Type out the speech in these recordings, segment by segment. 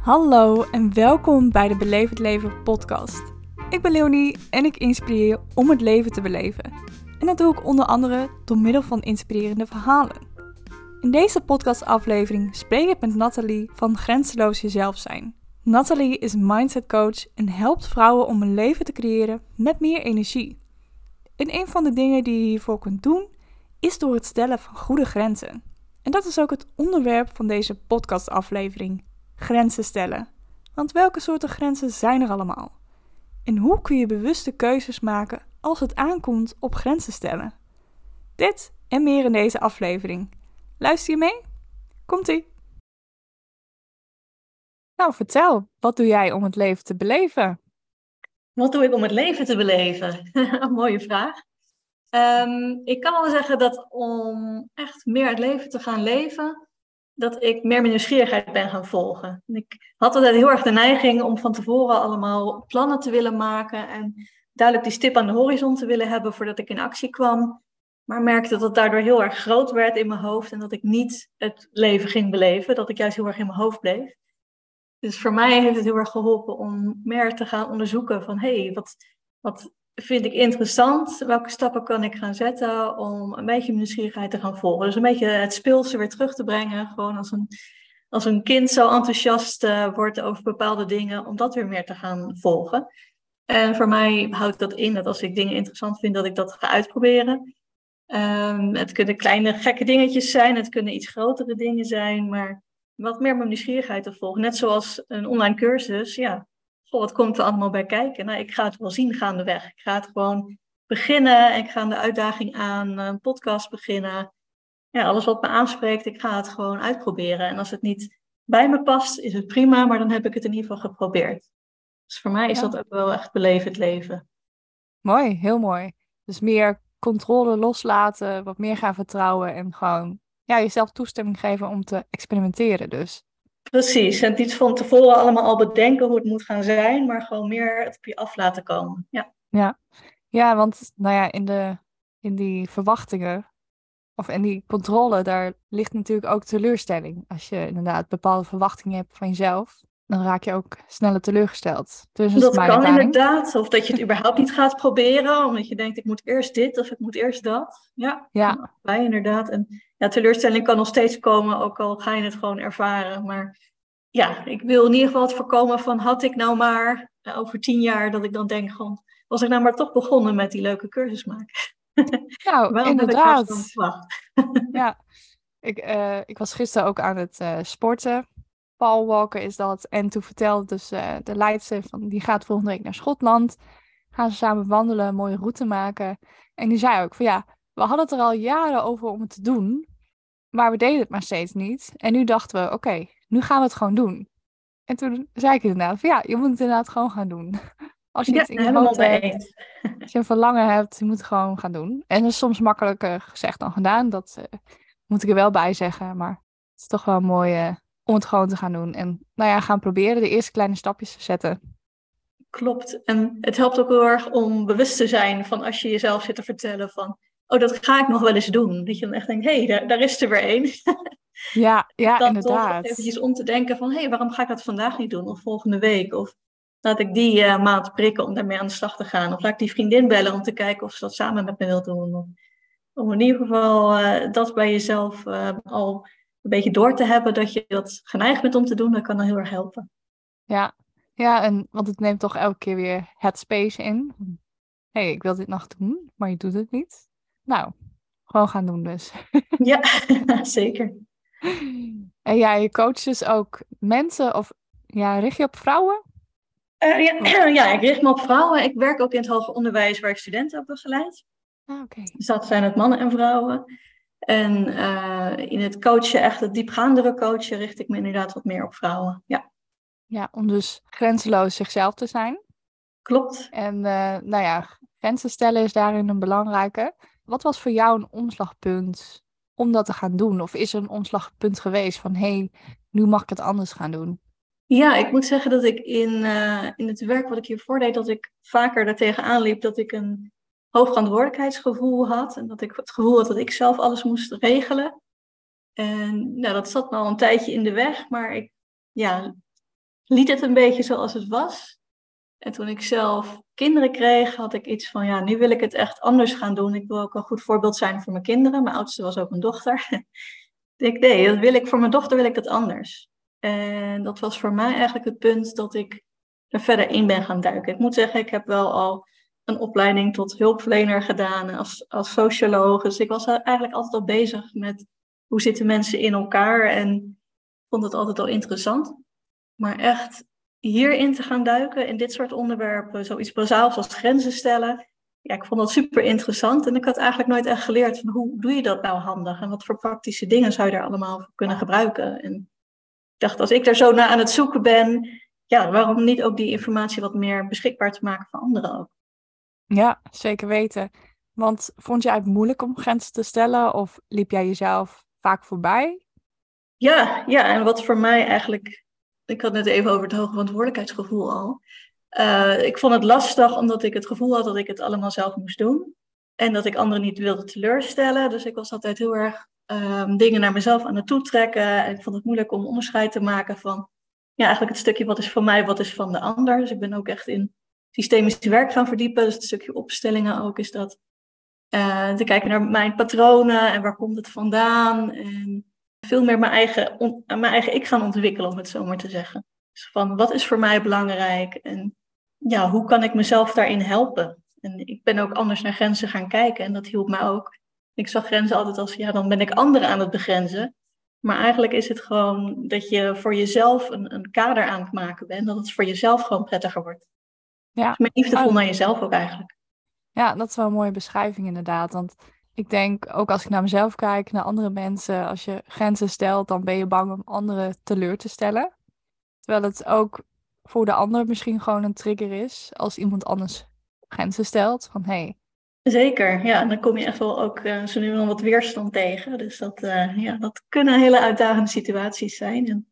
Hallo en welkom bij de Beleef het Leven podcast. Ik ben Leonie en ik inspireer je om het leven te beleven. En dat doe ik onder andere door middel van inspirerende verhalen. In deze podcastaflevering spreek ik met Nathalie van Grenzeloos Jezelf Zijn. Nathalie is mindset coach en helpt vrouwen om een leven te creëren met meer energie. En een van de dingen die je hiervoor kunt doen, is door het stellen van goede grenzen. En dat is ook het onderwerp van deze podcastaflevering. Grenzen stellen. Want welke soorten grenzen zijn er allemaal? En hoe kun je bewuste keuzes maken als het aankomt op grenzen stellen? Dit en meer in deze aflevering. Luister je mee? Komt-ie! Nou, vertel, wat doe jij om het leven te beleven? Wat doe ik om het leven te beleven? Mooie vraag. Ik kan wel zeggen dat om echt meer het leven te gaan leven, dat ik meer mijn nieuwsgierigheid ben gaan volgen. En ik had altijd heel erg de neiging om van tevoren allemaal plannen te willen maken en duidelijk die stip aan de horizon te willen hebben voordat ik in actie kwam. Maar merkte dat het daardoor heel erg groot werd in mijn hoofd en dat ik niet het leven ging beleven, dat ik juist heel erg in mijn hoofd bleef. Dus voor mij heeft het heel erg geholpen om meer te gaan onderzoeken van wat vind ik interessant? Welke stappen kan ik gaan zetten om een beetje mijn nieuwsgierigheid te gaan volgen? Dus een beetje het speelse weer terug te brengen. Gewoon als een kind zo enthousiast wordt over bepaalde dingen, om dat weer meer te gaan volgen. En voor mij houdt dat in dat als ik dingen interessant vind, dat ik dat ga uitproberen. Het kunnen kleine gekke dingetjes zijn, het kunnen iets grotere dingen zijn, maar wat meer mijn nieuwsgierigheid te volgen. Net zoals een online cursus, ja. Wat komt er allemaal bij kijken? Nou, ik ga het wel zien gaandeweg. Ik ga het gewoon beginnen. Ik ga de uitdaging aan, een podcast beginnen. Ja, alles wat me aanspreekt, ik ga het gewoon uitproberen. En als het niet bij me past, is het prima, maar dan heb ik het in ieder geval geprobeerd. Dus voor mij is dat ook wel echt beleven het leven. Mooi, heel mooi. Dus meer controle loslaten, wat meer gaan vertrouwen en gewoon jezelf toestemming geven om te experimenteren dus. Precies, en niet van tevoren allemaal al bedenken hoe het moet gaan zijn, maar gewoon meer het op je af laten komen. Ja. Ja, want in die verwachtingen of in die controle, daar ligt natuurlijk ook teleurstelling. Als je inderdaad bepaalde verwachtingen hebt van jezelf, dan raak je ook sneller teleurgesteld. Dus dat is Dat mijn kan ervaring. inderdaad. Of dat je het überhaupt niet gaat proberen, omdat je denkt, ik moet eerst dit of ik moet eerst dat. Ja, Ja, kan allebei inderdaad. En ja, teleurstelling kan nog steeds komen, ook al ga je het gewoon ervaren. Maar ja, ik wil in ieder geval het voorkomen van, had ik nou maar over 10 jaar, dat ik dan denk, gewoon, was ik nou maar toch begonnen met die leuke cursus maken. nou, Waarom heb ik nou zo inderdaad. gewacht? Ja, ik was gisteren ook aan het sporten. Paul Walker is dat. En toen vertelde dus de leidster van, die gaat volgende week naar Schotland. Gaan ze samen wandelen, een mooie route maken. En die zei ook van we hadden het er al jaren over om het te doen. Maar we deden het maar steeds niet. En nu dachten we, oké, nu gaan we het gewoon doen. En toen zei ik inderdaad van je moet het inderdaad gewoon gaan doen. Als je Ja, iets in je helemaal hoofd mee hebt, eens. als je een verlangen hebt, je moet het gewoon gaan doen. En dat is soms makkelijker gezegd dan gedaan. Dat moet ik er wel bij zeggen. Maar het is toch wel mooi om het gewoon te gaan doen. En gaan proberen de eerste kleine stapjes te zetten. Klopt. En het helpt ook heel erg om bewust te zijn van als je jezelf zit te vertellen van, oh, dat ga ik nog wel eens doen. Dat je dan echt denkt, hé, daar is er weer één. Ja, Dan toch inderdaad. eventjes om te denken van, hé, waarom ga ik dat vandaag niet doen? Of volgende week? Of laat ik die maand prikken om daarmee aan de slag te gaan? Of laat ik die vriendin bellen om te kijken of ze dat samen met me wil doen? Om in ieder geval dat bij jezelf al een beetje door te hebben, dat je dat geneigd bent om te doen, dat kan dan heel erg helpen. Ja, want het neemt toch elke keer weer het space in. Hé, ik wil dit nog doen, maar je doet het niet. Nou, gewoon gaan doen dus. Ja, zeker. En je coacht dus ook mensen of richt je op vrouwen? Ja, ik richt me op vrouwen. Ik werk ook in het hoger onderwijs waar ik studenten heb begeleid. Ah, oké. Dus dat zijn het mannen en vrouwen. En in het coachen, echt het diepgaandere coachen, richt ik me inderdaad wat meer op vrouwen. Ja, Ja, om dus grenzeloos zichzelf te zijn. klopt. En grenzen stellen is daarin een belangrijke. Wat was voor jou een omslagpunt om dat te gaan doen? Of is er een omslagpunt geweest van nu mag ik het anders gaan doen? Ja, ik moet zeggen dat ik in het werk wat ik hiervoor deed, dat ik vaker daartegen aanliep dat ik een hoog verantwoordelijkheidsgevoel had. En dat ik het gevoel had dat ik zelf alles moest regelen. En nou, dat zat me al een tijdje in de weg, maar liet het een beetje zoals het was. En toen ik zelf kinderen kreeg, had ik iets van, ja, nu wil ik het echt anders gaan doen. Ik wil ook een goed voorbeeld zijn voor mijn kinderen. Mijn oudste was ook een dochter. Nee, voor mijn dochter wil ik dat anders. En dat was voor mij eigenlijk het punt dat ik er verder in ben gaan duiken. Ik moet zeggen, ik heb wel al een opleiding tot hulpverlener gedaan als socioloog. Dus ik was eigenlijk altijd al bezig met hoe zitten mensen in elkaar en vond het altijd al interessant. Maar echt hierin te gaan duiken, in dit soort onderwerpen, zoiets bazaals als grenzen stellen. Ja, ik vond dat super interessant en ik had eigenlijk nooit echt geleerd van hoe doe je dat nou handig en wat voor praktische dingen zou je daar allemaal voor kunnen gebruiken. En ik dacht, als ik daar zo naar aan het zoeken ben, ja, waarom niet ook die informatie wat meer beschikbaar te maken voor anderen ook? Ja, zeker weten. Want vond jij het moeilijk om grenzen te stellen of liep jij jezelf vaak voorbij? Ja, en wat voor mij eigenlijk, ik had net even over het hoge verantwoordelijkheidsgevoel al. Ik vond het lastig omdat ik het gevoel had dat ik het allemaal zelf moest doen. En dat ik anderen niet wilde teleurstellen. Dus ik was altijd heel erg dingen naar mezelf aan het toetrekken. En ik vond het moeilijk om onderscheid te maken van, ja, eigenlijk het stukje wat is van mij, wat is van de ander. Dus ik ben ook echt in systemisch werk gaan verdiepen. Dus het stukje opstellingen ook is dat. Te kijken naar mijn patronen en waar komt het vandaan. En veel meer mijn eigen ik gaan ontwikkelen, om het zo maar te zeggen. Dus van wat is voor mij belangrijk en ja, hoe kan ik mezelf daarin helpen? En ik ben ook anders naar grenzen gaan kijken en dat hielp mij ook. Ik zag grenzen altijd als, ja, dan ben ik anderen aan het begrenzen. Maar eigenlijk is het gewoon dat je voor jezelf een kader aan het maken bent, dat het voor jezelf gewoon prettiger wordt. Ja. Dus meer liefdevol Oh, naar jezelf ook eigenlijk. ja, dat is wel een mooie beschrijving inderdaad. Want ik denk, ook als ik naar mezelf kijk, naar andere mensen, als je grenzen stelt, dan ben je bang om anderen teleur te stellen. Terwijl het ook voor de ander misschien gewoon een trigger is als iemand anders grenzen stelt. Van hey, Zeker, ja. En dan kom je echt wel ook zo nu en dan wat weerstand tegen. Dus dat kunnen hele uitdagende situaties zijn. En,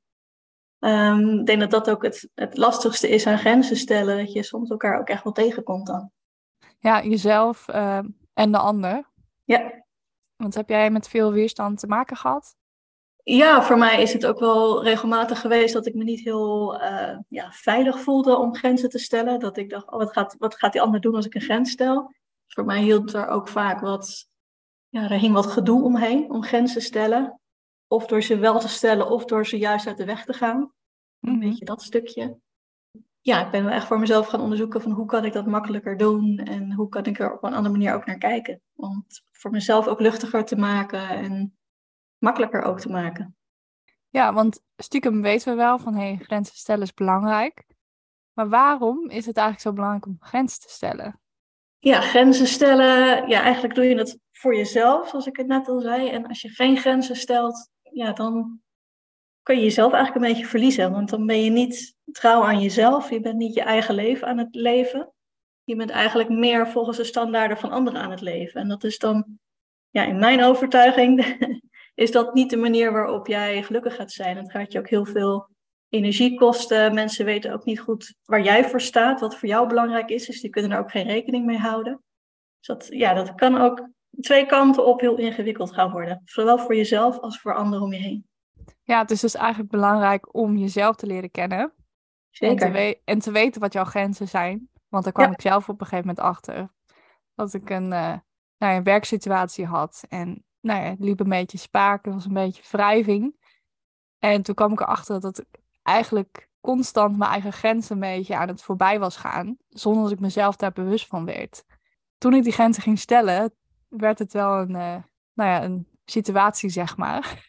ik denk dat dat ook het lastigste is aan grenzen stellen. Dat je soms elkaar ook echt wel tegenkomt dan. ja, jezelf en de ander. Ja. Want heb jij met veel weerstand te maken gehad? Ja, voor mij is het ook wel regelmatig geweest dat ik me niet heel veilig voelde om grenzen te stellen. Dat ik dacht, oh, wat gaat die ander doen als ik een grens stel? Voor mij hield er ook vaak er hing wat gedoe omheen om grenzen te stellen. Of door ze wel te stellen, of door ze juist uit de weg te gaan. Een beetje dat stukje. Ja, ik ben wel echt voor mezelf gaan onderzoeken van hoe kan ik dat makkelijker doen en hoe kan ik er op een andere manier ook naar kijken. Om het voor mezelf ook luchtiger te maken en makkelijker ook te maken. Ja, want stiekem weten we wel van hey, grenzen stellen is belangrijk. Maar waarom is het eigenlijk zo belangrijk om grenzen te stellen? Ja, grenzen stellen, ja, eigenlijk doe je het voor jezelf, zoals ik het net al zei. En als je geen grenzen stelt, ja, dan kun je jezelf eigenlijk een beetje verliezen. Want dan ben je niet trouw aan jezelf, je bent niet je eigen leven aan het leven. Je bent eigenlijk meer volgens de standaarden van anderen aan het leven. En dat is dan, ja, in mijn overtuiging, is dat niet de manier waarop jij gelukkig gaat zijn. Het gaat je ook heel veel energie kosten. Mensen weten ook niet goed waar jij voor staat, wat voor jou belangrijk is. Dus die kunnen er ook geen rekening mee houden. Dus dat kan ook twee kanten op heel ingewikkeld gaan worden. Zowel voor jezelf als voor anderen om je heen. Ja, het is dus eigenlijk belangrijk om jezelf te leren kennen. Zeker. En te weten wat jouw grenzen zijn. Want daar kwam Ja, ik zelf op een gegeven moment achter. Dat ik een werksituatie had. En het liep een beetje spaak. Het was een beetje wrijving. En toen kwam ik erachter dat ik eigenlijk constant mijn eigen grenzen een beetje aan het voorbij was gaan. Zonder dat ik mezelf daar bewust van werd. Toen ik die grenzen ging stellen, werd het wel een situatie, zeg maar.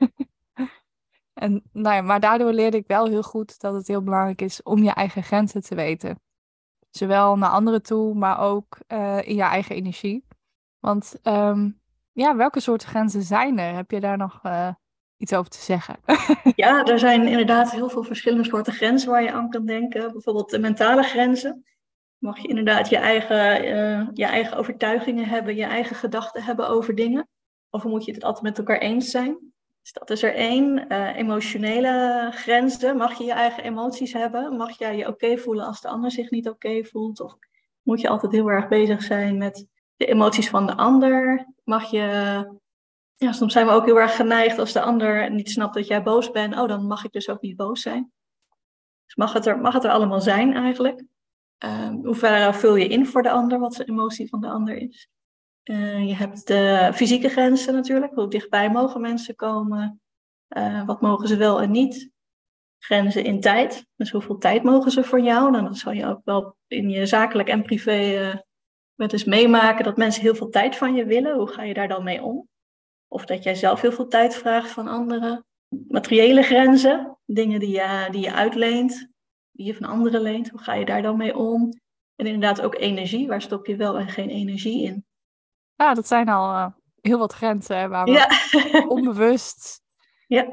En, maar daardoor leerde ik wel heel goed dat het heel belangrijk is om je eigen grenzen te weten. Zowel naar anderen toe, maar ook in je eigen energie. Want welke soorten grenzen zijn er? Heb je daar nog iets over te zeggen? ja, er zijn inderdaad heel veel verschillende soorten grenzen waar je aan kan denken. Bijvoorbeeld de mentale grenzen. Mag je inderdaad je eigen overtuigingen hebben, je eigen gedachten hebben over dingen? Of moet je het altijd met elkaar eens zijn? Dus dat is er één. Emotionele grenzen. Mag je je eigen emoties hebben? Mag jij je oké voelen als de ander zich niet oké voelt? Of moet je altijd heel erg bezig zijn met de emoties van de ander? Soms zijn we ook heel erg geneigd als de ander niet snapt dat jij boos bent. Oh, dan mag ik dus ook niet boos zijn. Dus mag het er allemaal zijn eigenlijk. Hoe ver vul je in voor de ander, wat de emotie van de ander is. Je hebt de fysieke grenzen natuurlijk. Hoe dichtbij mogen mensen komen? Wat mogen ze wel en niet? Grenzen in tijd. Dus hoeveel tijd mogen ze voor jou? Dan zal je ook wel in je zakelijk en privé wel eens meemaken dat mensen heel veel tijd van je willen. Hoe ga je daar dan mee om? Of dat jij zelf heel veel tijd vraagt van anderen. Materiële grenzen, dingen die je uitleent, die je van anderen leent. Hoe ga je daar dan mee om? En inderdaad ook energie. Waar stop je wel en geen energie in? Ja, dat zijn al heel wat grenzen waar Ja. we onbewust Ja.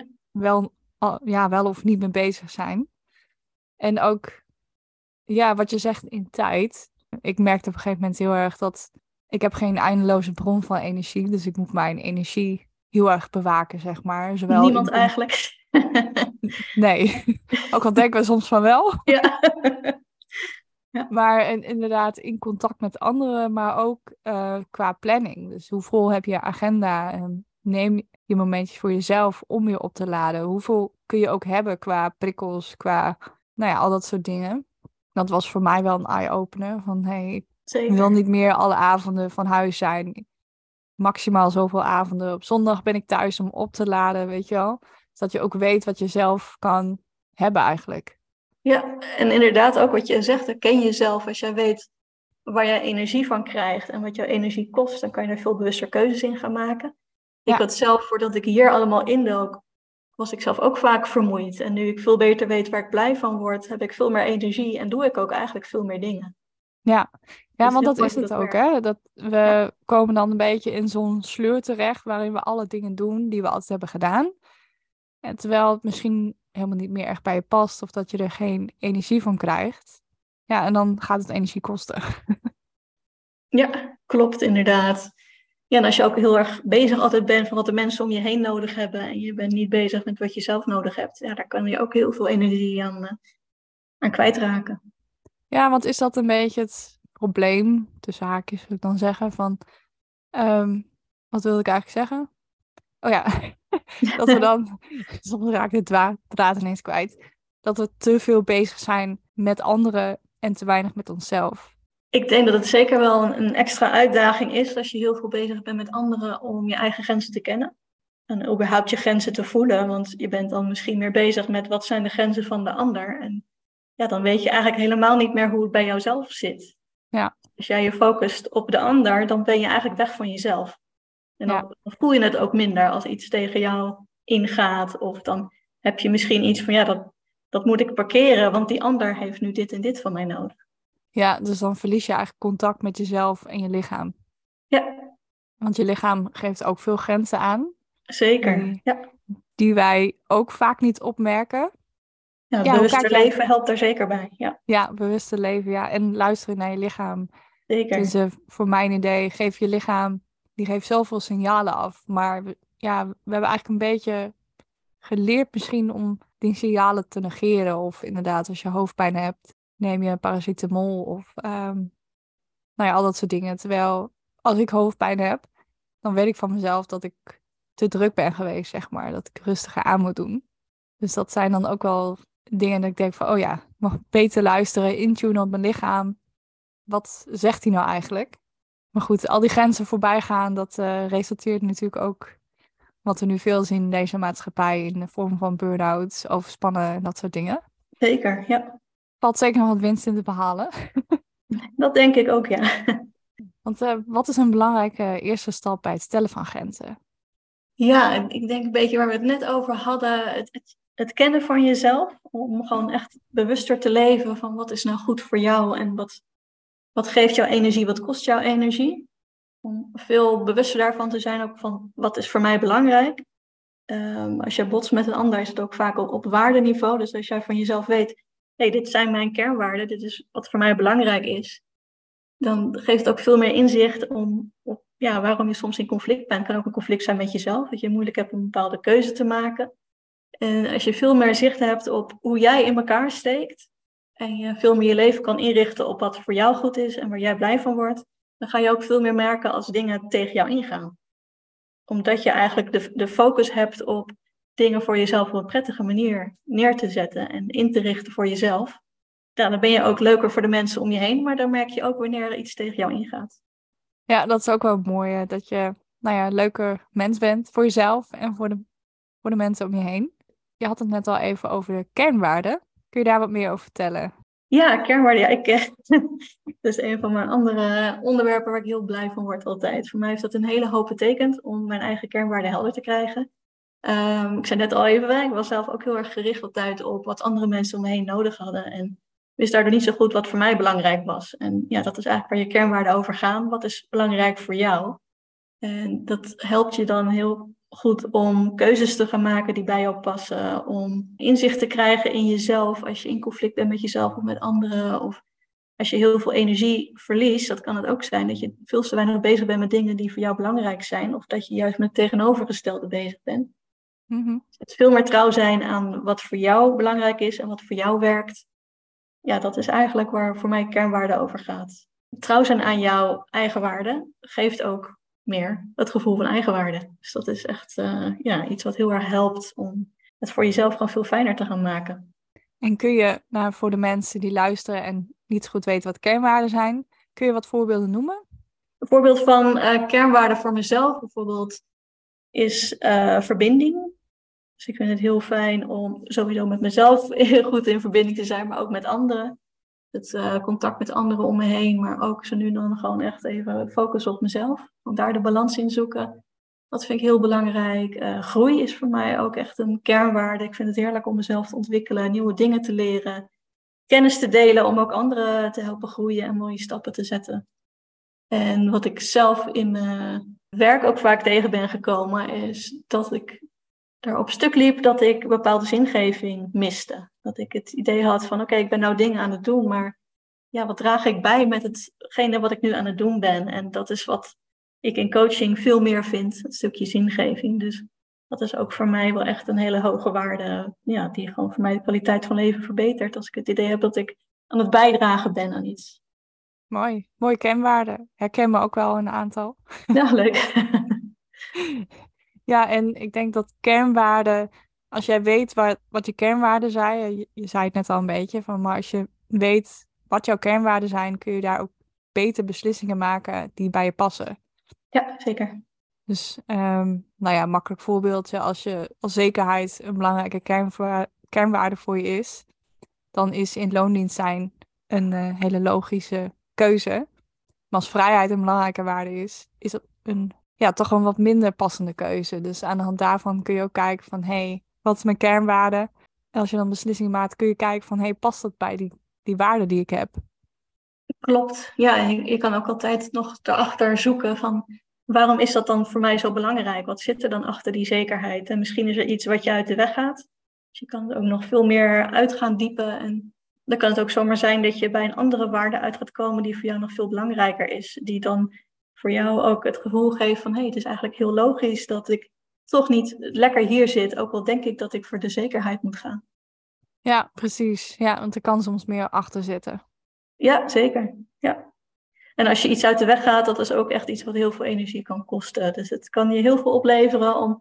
wel of niet mee bezig zijn. En ook, ja, wat je zegt in tijd. Ik merkte op een gegeven moment heel erg dat ik heb geen eindeloze bron van energie. Dus ik moet mijn energie heel erg bewaken, zeg maar. Zowel Niemand eigenlijk. Nee, ook al denken we soms van wel. Ja. Ja. Maar inderdaad in contact met anderen, maar ook qua planning. Dus hoe vol heb je agenda? Neem je momentjes voor jezelf om je op te laden. Hoeveel kun je ook hebben qua prikkels, qua, nou ja, al dat soort dingen. Dat was voor mij wel een eye-opener. Van, hey, ik wil Zeker. niet meer alle avonden van huis zijn. Maximaal zoveel avonden. Op zondag ben ik thuis om op te laden, weet je wel. Zodat je ook weet wat je zelf kan hebben eigenlijk. Ja, en inderdaad ook wat je zegt, herken jezelf. Als jij weet waar jij energie van krijgt en wat jouw energie kost, dan kan je er veel bewuster keuzes in gaan maken. Ik Ja. had zelf, voordat ik hier allemaal indook, was ik zelf ook vaak vermoeid. En nu ik veel beter weet waar ik blij van word, heb ik veel meer energie en doe ik ook eigenlijk veel meer dingen. Ja, Dus want heel dat mooi is hoe het dat ook, werkt. hè? Dat we komen dan een beetje in zo'n sleur terecht waarin we alle dingen doen die we altijd hebben gedaan. En terwijl het misschien helemaal niet meer echt bij je past of dat je er geen energie van krijgt. Ja, en dan gaat het energie kosten. Ja, klopt inderdaad. Ja, en als je ook heel erg bezig altijd bent van wat de mensen om je heen nodig hebben en je bent niet bezig met wat je zelf nodig hebt, ja, daar kan je ook heel veel energie aan kwijtraken. Ja, want is dat een beetje het probleem, tussen haakjes wil ik dan zeggen, van... wat wilde ik eigenlijk zeggen? Oh ja, dat we dan... Soms raak ik de draad ineens kwijt. Dat we te veel bezig zijn met anderen en te weinig met onszelf. Ik denk dat het zeker wel een extra uitdaging is als je heel veel bezig bent met anderen om je eigen grenzen te kennen. En überhaupt je grenzen te voelen, want je bent dan misschien meer bezig met wat zijn de grenzen van de ander. En ja, dan weet je eigenlijk helemaal niet meer hoe het bij jouzelf zit. Ja, Als jij je focust op de ander, dan ben je eigenlijk weg van jezelf. En ja, dan voel je het ook minder als iets tegen jou ingaat. Of dan heb je misschien iets van, ja, dat moet ik parkeren, want die ander heeft nu dit en dit van mij nodig. ja, dus dan verlies je eigenlijk contact met jezelf en je lichaam. Ja, Want je lichaam geeft ook veel grenzen aan, zeker. die, Ja. die wij ook vaak niet opmerken. Ja, het Ja, hoe kijk bewuster jij? leven helpt daar zeker bij. Ja, Ja, bewuste leven, ja. En luisteren naar je lichaam. zeker. Dus voor mijn idee, geef je lichaam, die geeft zoveel signalen af. Maar we hebben eigenlijk een beetje geleerd misschien om die signalen te negeren. Of inderdaad, als je hoofdpijn hebt, neem je paracetamol of nou ja, al dat soort dingen. Terwijl als ik hoofdpijn heb, dan weet ik van mezelf dat ik te druk ben geweest, zeg maar. Dat ik rustiger aan moet doen. Dus dat zijn dan ook wel dingen dat ik denk van, oh ja, ik mag beter luisteren, intunen op mijn lichaam. Wat zegt hij nou eigenlijk? Maar goed, al die grenzen voorbij gaan, dat resulteert natuurlijk ook wat we nu veel zien in deze maatschappij in de vorm van burn-outs, overspannen en dat soort dingen. Zeker, ja. Valt zeker nog wat winst in te behalen. Dat denk ik ook, ja. Want wat is een belangrijke eerste stap bij het stellen van grenzen? Ja, en ik denk een beetje waar we het net over hadden, het kennen van jezelf, om gewoon echt bewuster te leven van wat is nou goed voor jou en wat geeft jou energie, wat kost jou energie. Om veel bewuster daarvan te zijn, ook van wat is voor mij belangrijk. Als je botst met een ander is het ook vaak op waardeniveau. Dus als jij van jezelf weet, hey, dit zijn mijn kernwaarden, dit is wat voor mij belangrijk is. Dan geeft het ook veel meer inzicht op waarom je soms in conflict bent. Het kan ook een conflict zijn met jezelf, dat je moeilijk hebt om een bepaalde keuze te maken. En als je veel meer zicht hebt op hoe jij in elkaar steekt en je veel meer je leven kan inrichten op wat voor jou goed is en waar jij blij van wordt, dan ga je ook veel meer merken als dingen tegen jou ingaan. Omdat je eigenlijk de focus hebt op dingen voor jezelf op een prettige manier neer te zetten en in te richten voor jezelf, dan ben je ook leuker voor de mensen om je heen, maar dan merk je ook wanneer er iets tegen jou ingaat. Ja, dat is ook wel mooi, dat je een leuker mens bent voor jezelf en voor de mensen om je heen. Je had het net al even over de kernwaarden. Kun je daar wat meer over vertellen? Ja, kernwaarden. Ja, dat is een van mijn andere onderwerpen waar ik heel blij van word altijd. Voor mij heeft dat een hele hoop betekend om mijn eigen kernwaarden helder te krijgen. Ik zei net al even, ik was zelf ook heel erg gericht altijd op wat andere mensen om me heen nodig hadden. En wist daardoor niet zo goed wat voor mij belangrijk was. En ja, dat is eigenlijk waar je kernwaarden over gaan. Wat is belangrijk voor jou? En dat helpt je dan heel goed om keuzes te gaan maken die bij jou passen. Om inzicht te krijgen in jezelf als je in conflict bent met jezelf of met anderen. Of als je heel veel energie verliest, dat kan het ook zijn dat je veel te weinig bezig bent met dingen die voor jou belangrijk zijn. Of dat je juist met het tegenovergestelde bezig bent. Mhm. Het veel meer trouw zijn aan wat voor jou belangrijk is en wat voor jou werkt. Ja, dat is eigenlijk waar voor mij kernwaarde over gaat. Trouw zijn aan jouw eigen waarde geeft ook meer het gevoel van eigenwaarde. Dus dat is echt iets wat heel erg helpt om het voor jezelf gewoon veel fijner te gaan maken. En kun je, voor de mensen die luisteren en niet zo goed weten wat kernwaarden zijn, kun je wat voorbeelden noemen? Een voorbeeld van kernwaarde voor mezelf bijvoorbeeld is verbinding. Dus ik vind het heel fijn om sowieso met mezelf heel goed in verbinding te zijn, maar ook met anderen. Het contact met anderen om me heen, maar ook zo nu dan gewoon echt even focussen op mezelf. Want daar de balans in zoeken, dat vind ik heel belangrijk. Groei is voor mij ook echt een kernwaarde. Ik vind het heerlijk om mezelf te ontwikkelen, nieuwe dingen te leren, kennis te delen om ook anderen te helpen groeien en mooie stappen te zetten. En wat ik zelf in mijn werk ook vaak tegen ben gekomen, is dat ik daar op stuk liep dat ik bepaalde zingeving miste. Dat ik het idee had van oké, ik ben nou dingen aan het doen, maar ja, wat draag ik bij met hetgene wat ik nu aan het doen ben? En dat is wat ik in coaching veel meer vind, het stukje zingeving. Dus dat is ook voor mij wel echt een hele hoge waarde, ja, die gewoon voor mij de kwaliteit van leven verbetert. Als ik het idee heb dat ik aan het bijdragen ben aan iets. Mooi, mooie kernwaarden. Herken me ook wel een aantal. Ja, leuk. Ja, en ik denk dat kernwaarden, als jij weet wat je kernwaarden zijn, je zei het net al een beetje, maar als je weet wat jouw kernwaarden zijn, kun je daar ook beter beslissingen maken die bij je passen. Ja, zeker. Dus, makkelijk voorbeeldje, als zekerheid een belangrijke kernwaarde voor je is, dan is in loondienst zijn een hele logische keuze. Maar als vrijheid een belangrijke waarde is dat toch een wat minder passende keuze. Dus aan de hand daarvan kun je ook kijken van, wat is mijn kernwaarde? En als je dan beslissingen maakt, kun je kijken van, past dat bij die waarde die ik heb? Klopt. Ja, en je kan ook altijd nog erachter zoeken van waarom is dat dan voor mij zo belangrijk? Wat zit er dan achter die zekerheid? En misschien is er iets wat je uit de weg gaat. Dus je kan er ook nog veel meer uit gaan diepen. En dan kan het ook zomaar zijn dat je bij een andere waarde uit gaat komen die voor jou nog veel belangrijker is. Die dan voor jou ook het gevoel geeft van het is eigenlijk heel logisch dat ik toch niet lekker hier zit. Ook al denk ik dat ik voor de zekerheid moet gaan. Ja, precies. Ja, want er kan soms meer achter zitten. Ja, zeker. Ja. En als je iets uit de weg gaat, dat is ook echt iets wat heel veel energie kan kosten. Dus het kan je heel veel opleveren om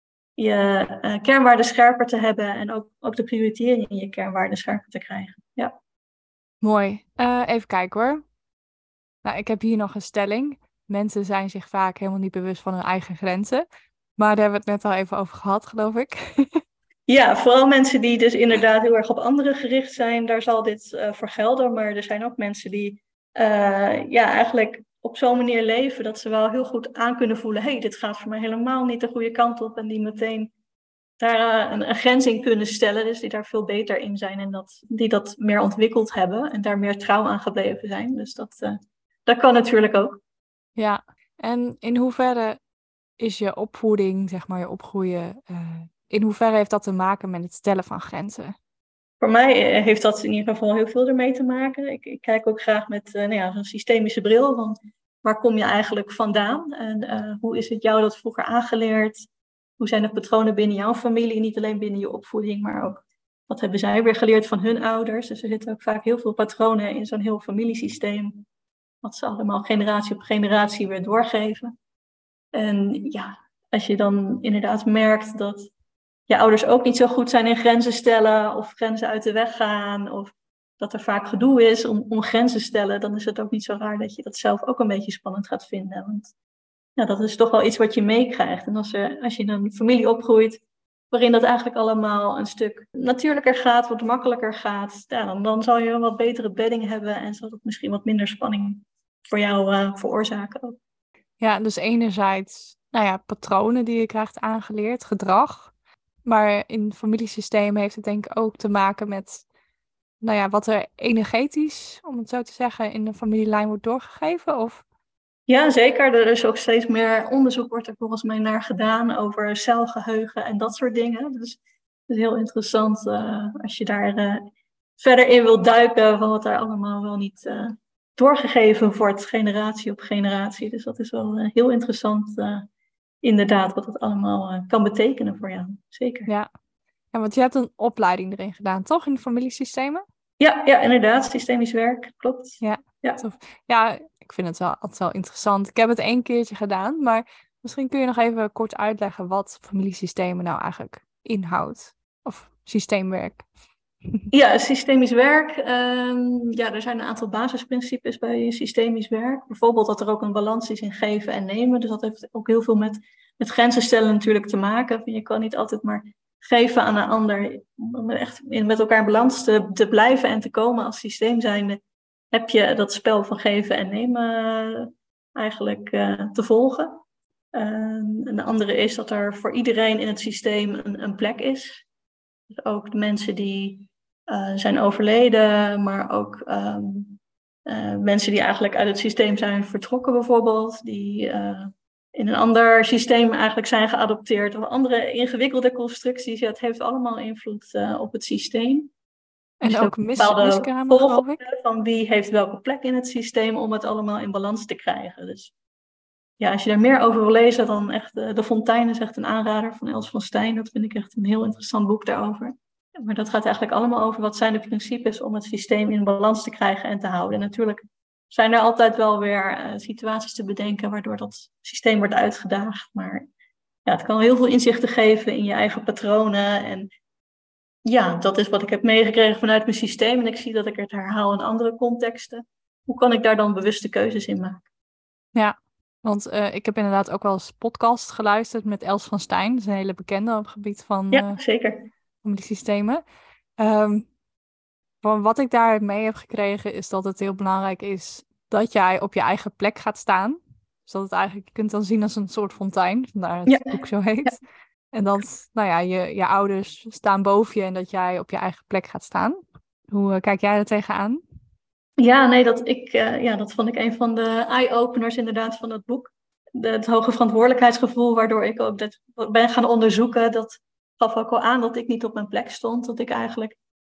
je kernwaarden scherper te hebben en ook de prioritering in je kernwaarden scherper te krijgen. Ja. Mooi. Even kijken hoor. Nou, ik heb hier nog een stelling. Mensen zijn zich vaak helemaal niet bewust van hun eigen grenzen. Maar daar hebben we het net al even over gehad, geloof ik. Ja, vooral mensen die dus inderdaad heel erg op anderen gericht zijn, daar zal dit voor gelden. Maar er zijn ook mensen die eigenlijk op zo'n manier leven dat ze wel heel goed aan kunnen voelen, dit gaat voor mij helemaal niet de goede kant op. En die meteen daar een grens in kunnen stellen. Dus die daar veel beter in zijn en die dat meer ontwikkeld hebben en daar meer trouw aan gebleven zijn. Dus dat kan natuurlijk ook. Ja, en in hoeverre is je opvoeding, zeg maar je opgroeien, in hoeverre heeft dat te maken met het stellen van grenzen? Voor mij heeft dat in ieder geval heel veel ermee te maken. Ik kijk ook graag met zo'n systemische bril van waar kom je eigenlijk vandaan? En hoe is het jou dat vroeger aangeleerd? Hoe zijn de patronen binnen jouw familie? Niet alleen binnen je opvoeding, maar ook wat hebben zij weer geleerd van hun ouders? Dus er zitten ook vaak heel veel patronen in zo'n heel familiesysteem. Wat ze allemaal generatie op generatie weer doorgeven. En ja, als je dan inderdaad merkt dat je ouders ook niet zo goed zijn in grenzen stellen of grenzen uit de weg gaan, of dat er vaak gedoe is om grenzen te stellen, dan is het ook niet zo raar dat je dat zelf ook een beetje spannend gaat vinden. Want ja, dat is toch wel iets wat je meekrijgt. En als je in een familie opgroeit waarin dat eigenlijk allemaal een stuk natuurlijker gaat, wat makkelijker gaat, ja, dan zal je een wat betere bedding hebben en zal het misschien wat minder spanning voor jou veroorzaken ook. Ja, dus enerzijds, patronen die je krijgt aangeleerd, gedrag. Maar in familiesystemen heeft het denk ik ook te maken met, wat er energetisch, om het zo te zeggen, in de familielijn wordt doorgegeven, of... Ja, zeker. Er is ook steeds meer onderzoek wordt er volgens mij naar gedaan over celgeheugen en dat soort dingen. Dus het is heel interessant als je daar verder in wilt duiken van wat daar allemaal wel niet doorgegeven wordt, generatie op generatie. Dus dat is wel heel interessant inderdaad wat het allemaal kan betekenen voor jou. Zeker. Ja, want je hebt een opleiding erin gedaan, toch? In de familiesystemen? Ja, inderdaad. Systemisch werk, klopt. Ja. Tof. Ja, ik vind het wel altijd wel interessant. Ik heb het 1 keertje gedaan, maar misschien kun je nog even kort uitleggen wat familiesystemen nou eigenlijk inhoudt. Of systeemwerk. Ja, systemisch werk. Er zijn een aantal basisprincipes bij systemisch werk. Bijvoorbeeld dat er ook een balans is in geven en nemen. Dus dat heeft ook heel veel met grenzen stellen natuurlijk te maken. Je kan niet altijd maar geven aan een ander. Om echt met elkaar in balans te blijven en te komen als systeem zijnde, heb je dat spel van geven en nemen eigenlijk te volgen. En de andere is dat er voor iedereen in het systeem een plek is. Dus ook de mensen die zijn overleden, maar ook mensen die eigenlijk uit het systeem zijn vertrokken bijvoorbeeld, die in een ander systeem eigenlijk zijn geadopteerd, of andere ingewikkelde constructies. Ja, het heeft allemaal invloed op het systeem. En ook bepaalde volgorde van wie heeft welke plek in het systeem om het allemaal in balans te krijgen. Dus ja, als je daar meer over wil lezen, dan echt De Fontein is echt een aanrader van Els van Stijn. Dat vind ik echt een heel interessant boek daarover. Maar dat gaat eigenlijk allemaal over wat zijn de principes om het systeem in balans te krijgen en te houden. En natuurlijk zijn er altijd wel weer situaties te bedenken waardoor dat systeem wordt uitgedaagd. Maar ja, het kan heel veel inzichten geven in je eigen patronen. En ja, dat is wat ik heb meegekregen vanuit mijn systeem. En ik zie dat ik het herhaal in andere contexten. Hoe kan ik daar dan bewuste keuzes in maken? Ja, want ik heb inderdaad ook wel eens podcast geluisterd met Els van Stijn. Dat is een hele bekende op het gebied van ja, zeker. familiesystemen. Van wat ik daar mee heb gekregen is dat het heel belangrijk is dat jij op je eigen plek gaat staan. Dus dat het eigenlijk, je kunt dan zien als een soort fontein, vandaar het boek zo heet. Ja. En dat, je ouders staan boven je en dat jij op je eigen plek gaat staan. Hoe kijk jij er tegenaan? Ja, nee, dat vond ik een van de eye-openers inderdaad van het boek. Het hoge verantwoordelijkheidsgevoel, waardoor ik ook dat ben gaan onderzoeken. Dat gaf ook al aan dat ik niet op mijn plek stond. Dat ik eigenlijk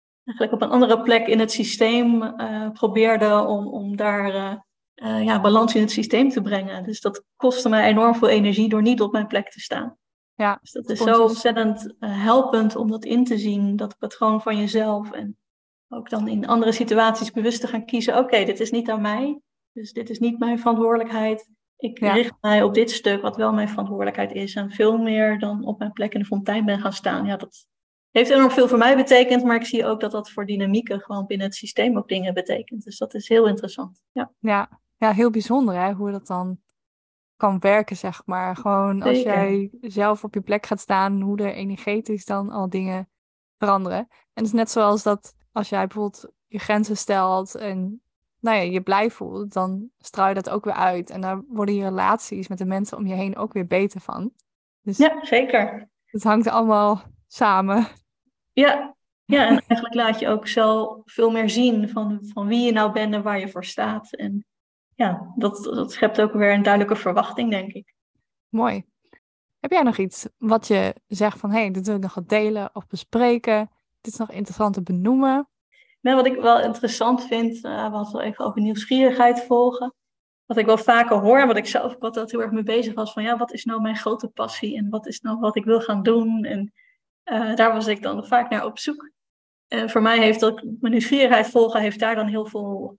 op een andere plek in het systeem probeerde om daar balans in het systeem te brengen. Dus dat kostte mij enorm veel energie door niet op mijn plek te staan. Ja, dus dat is zo ontzettend helpend om dat in te zien, dat patroon van jezelf. En ook dan in andere situaties bewust te gaan kiezen. Oké, dit is niet aan mij. Dus dit is niet mijn verantwoordelijkheid. Ik richt mij op dit stuk wat wel mijn verantwoordelijkheid is. En veel meer dan op mijn plek in de fontein ben gaan staan. Ja, dat heeft enorm veel voor mij betekend. Maar ik zie ook dat dat voor dynamieken gewoon binnen het systeem ook dingen betekent. Dus dat is heel interessant. Ja, heel bijzonder hè, hoe dat dan kan werken, zeg maar. Gewoon als jij zelf op je plek gaat staan, hoe er energetisch dan al dingen veranderen. En het is net zoals dat als jij bijvoorbeeld je grenzen stelt en je blij voelt, dan straal je dat ook weer uit. En daar worden je relaties met de mensen om je heen ook weer beter van. Dus ja, zeker. Het hangt allemaal samen. Ja, en eigenlijk laat je ook zo veel meer zien van wie je nou bent en waar je voor staat. En ja, dat schept ook weer een duidelijke verwachting, denk ik. Mooi. Heb jij nog iets wat je zegt van, dit wil ik nog wat delen of bespreken? Dit is nog interessant te benoemen. Nou, wat ik wel interessant vind, we hadden wel even over nieuwsgierigheid volgen. Wat ik wel vaker hoor en wat ik zelf ook altijd heel erg mee bezig was, van wat is nou mijn grote passie en wat is nou wat ik wil gaan doen? En daar was ik dan vaak naar op zoek. En voor mij heeft ook mijn nieuwsgierigheid volgen, heeft daar dan heel veel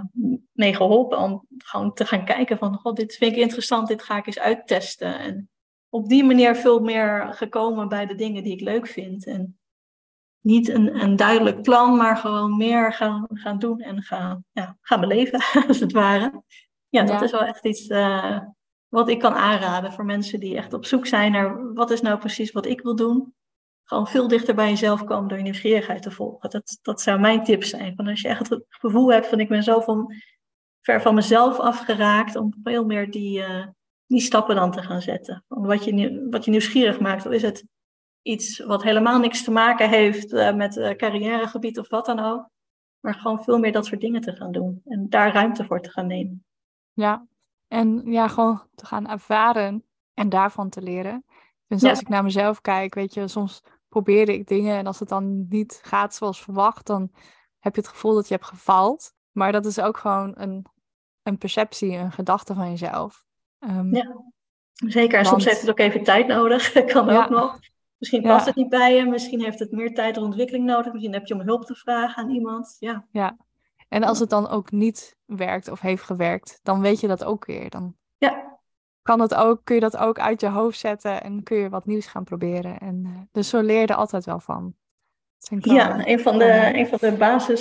mee geholpen. Om gewoon te gaan kijken van, dit vind ik interessant, dit ga ik eens uittesten. En op die manier veel meer gekomen bij de dingen die ik leuk vind. En niet een duidelijk plan, maar gewoon meer gaan doen en gaan beleven, als het ware. Ja, dat is wel echt iets wat ik kan aanraden voor mensen die echt op zoek zijn naar wat is nou precies wat ik wil doen. Gewoon veel dichter bij jezelf komen door je nieuwsgierigheid te volgen. Dat zou mijn tip zijn. Van als je echt het gevoel hebt van ik ben zo ver van mezelf afgeraakt, om veel meer die stappen dan te gaan zetten. Wat je nieuwsgierig maakt, of is het iets wat helemaal niks te maken heeft met carrièregebied of wat dan ook. Maar gewoon veel meer dat soort dingen te gaan doen. En daar ruimte voor te gaan nemen. Ja, en gewoon te gaan ervaren en daarvan te leren. Dus als ik naar mezelf kijk, weet je, soms probeerde ik dingen en als het dan niet gaat zoals verwacht, dan heb je het gevoel dat je hebt gefaald. Maar dat is ook gewoon een perceptie, een gedachte van jezelf. Zeker. En soms heeft het ook even tijd nodig. Dat kan ook nog. Misschien past het niet bij je. Misschien heeft het meer tijd en ontwikkeling nodig. Misschien heb je om hulp te vragen aan iemand. Ja. En als het dan ook niet werkt of heeft gewerkt, dan weet je dat ook weer. Dan kun je dat ook uit je hoofd zetten en kun je wat nieuws gaan proberen. En dus zo leer je er altijd wel van. Een van de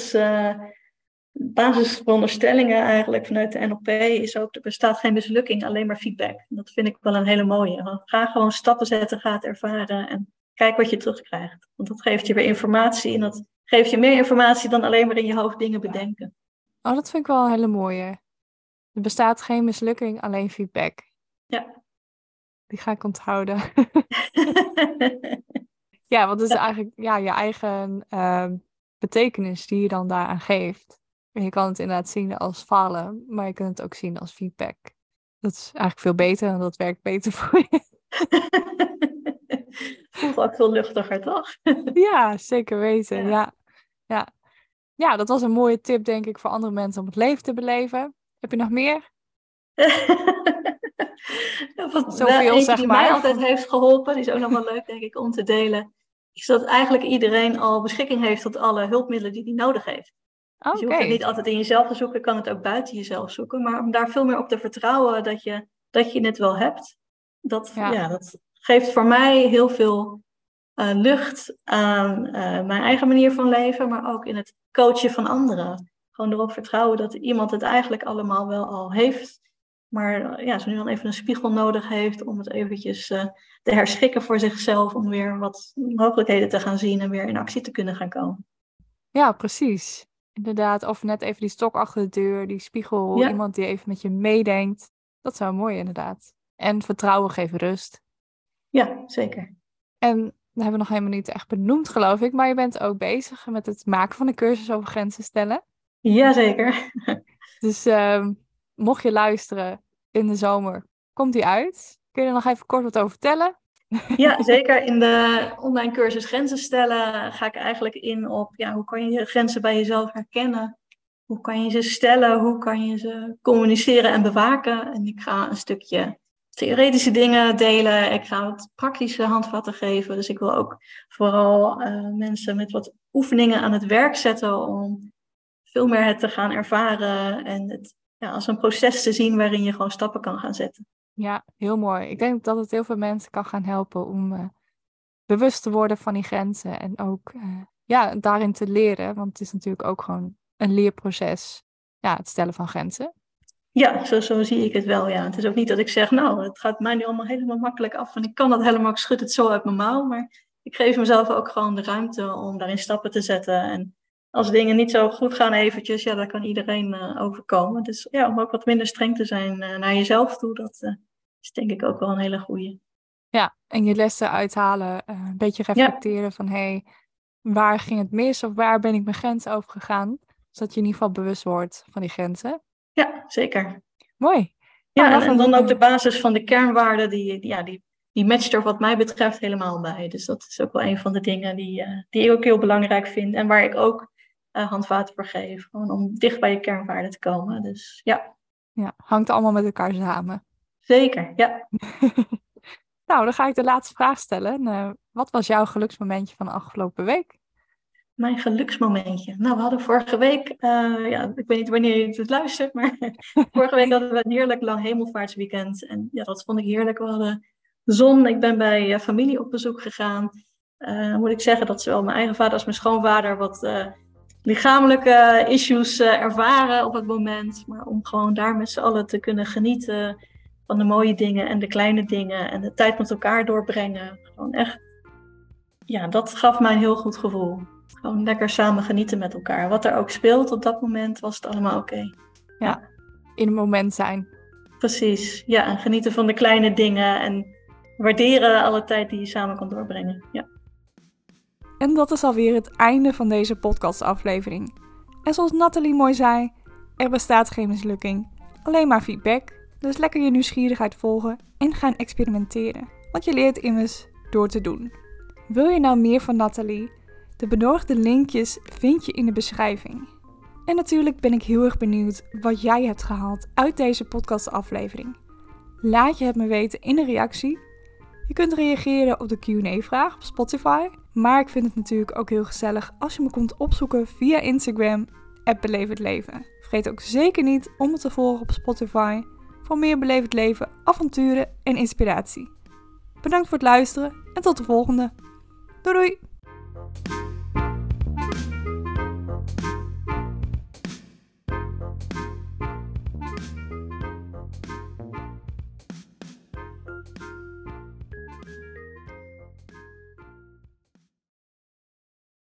basisveronderstellingen eigenlijk vanuit de NLP is ook, er bestaat geen mislukking, alleen maar feedback. Dat vind ik wel een hele mooie. Ga gewoon stappen zetten, ga het ervaren en kijk wat je terugkrijgt. Want dat geeft je weer informatie en dat geeft je meer informatie dan alleen maar in je hoofd dingen bedenken. Oh, dat vind ik wel een hele mooie. Er bestaat geen mislukking, alleen feedback. Ja. Die ga ik onthouden. Ja, want het is eigenlijk je eigen betekenis die je dan daaraan geeft. En je kan het inderdaad zien als falen, maar je kunt het ook zien als feedback. Dat is eigenlijk veel beter, want dat werkt beter voor je. Voelt ook veel luchtiger, toch? Ja, zeker weten. Ja, dat was een mooie tip, denk ik, voor andere mensen om het leven te beleven. Heb je nog meer? Zoveel, zeg die maar. Mij altijd heeft geholpen, die is ook nog wel leuk, denk ik, om te delen, is dat eigenlijk iedereen al beschikking heeft tot alle hulpmiddelen die hij nodig heeft. Dus je hoeft het niet altijd in jezelf te zoeken, je kan het ook buiten jezelf zoeken, maar om daar veel meer op te vertrouwen dat je het wel hebt, dat geeft voor mij heel veel lucht aan mijn eigen manier van leven, maar ook in het coachen van anderen. Gewoon erop vertrouwen dat iemand het eigenlijk allemaal wel al heeft, maar zo nu dan even een spiegel nodig heeft om het eventjes te herschikken voor zichzelf, om weer wat mogelijkheden te gaan zien en weer in actie te kunnen gaan komen. Ja, precies. Inderdaad, of net even die stok achter de deur, die spiegel, iemand die even met je meedenkt. Dat zou mooi inderdaad. En vertrouwen geeft rust. Ja, zeker. En dat hebben we nog helemaal niet echt benoemd, geloof ik. Maar je bent ook bezig met het maken van een cursus over grenzen stellen. Jazeker. Dus mocht je luisteren in de zomer, komt die uit. Kun je er nog even kort wat over vertellen? Ja, zeker. In de online cursus Grenzen stellen ga ik eigenlijk in op hoe kan je je grenzen bij jezelf herkennen? Hoe kan je ze stellen? Hoe kan je ze communiceren en bewaken? En ik ga een stukje theoretische dingen delen. Ik ga wat praktische handvatten geven. Dus ik wil ook vooral mensen met wat oefeningen aan het werk zetten om veel meer het te gaan ervaren en het als een proces te zien waarin je gewoon stappen kan gaan zetten. Ja, heel mooi. Ik denk dat het heel veel mensen kan gaan helpen om bewust te worden van die grenzen en ook daarin te leren. Want het is natuurlijk ook gewoon een leerproces, het stellen van grenzen. Ja, zo zie ik het wel, ja. Het is ook niet dat ik zeg, het gaat mij nu allemaal helemaal makkelijk af en ik kan dat helemaal, ik schud het zo uit mijn mouw. Maar ik geef mezelf ook gewoon de ruimte om daarin stappen te zetten. En als dingen niet zo goed gaan eventjes, daar kan iedereen overkomen. Dus om ook wat minder streng te zijn naar jezelf toe, dat is denk ik ook wel een hele goeie. Ja, en je lessen uithalen, een beetje reflecteren van waar ging het mis of waar ben ik mijn grens over gegaan? Zodat je in ieder geval bewust wordt van die grenzen. Ja, zeker. Mooi. Ja, en dan ook de basis van de kernwaarden, die matcht er wat mij betreft helemaal bij. Dus dat is ook wel een van de dingen die ik ook heel belangrijk vind. En waar ik ook handvaten voor geef. Gewoon om dicht bij je kernwaarden te komen. Dus ja. Ja, hangt allemaal met elkaar samen. Zeker, ja. Nou, dan ga ik de laatste vraag stellen. Wat was jouw geluksmomentje van de afgelopen week? Mijn geluksmomentje. Nou, we hadden vorige week, ik weet niet wanneer je het luistert, maar vorige week hadden we een heerlijk lang hemelvaartsweekend. En dat vond ik heerlijk. We hadden zon. Ik ben bij familie op bezoek gegaan. Moet ik zeggen dat zowel mijn eigen vader als mijn schoonvader wat lichamelijke issues ervaren op het moment. Maar om gewoon daar met z'n allen te kunnen genieten van de mooie dingen en de kleine dingen. En de tijd met elkaar doorbrengen. Gewoon echt, ja, dat gaf mij een heel goed gevoel. Gewoon lekker samen genieten met elkaar. Wat er ook speelt op dat moment was het allemaal oké. Ja, in het moment zijn. Precies, ja, en genieten van de kleine dingen en waarderen alle tijd die je samen kan doorbrengen. Ja. En dat is alweer het einde van deze podcastaflevering. En zoals Nathalie mooi zei, er bestaat geen mislukking, alleen maar feedback. Dus lekker je nieuwsgierigheid volgen en gaan experimenteren. Want je leert immers door te doen. Wil je nou meer van Nathalie? De benodigde linkjes vind je in de beschrijving. En natuurlijk ben ik heel erg benieuwd wat jij hebt gehaald uit deze podcastaflevering. Laat je het me weten in de reactie. Je kunt reageren op de Q&A-vraag op Spotify. Maar ik vind het natuurlijk ook heel gezellig als je me komt opzoeken via Instagram, @beleefhetleven. Vergeet ook zeker niet om me te volgen op Spotify voor meer beleefd leven, avonturen en inspiratie. Bedankt voor het luisteren en tot de volgende. Doei doei!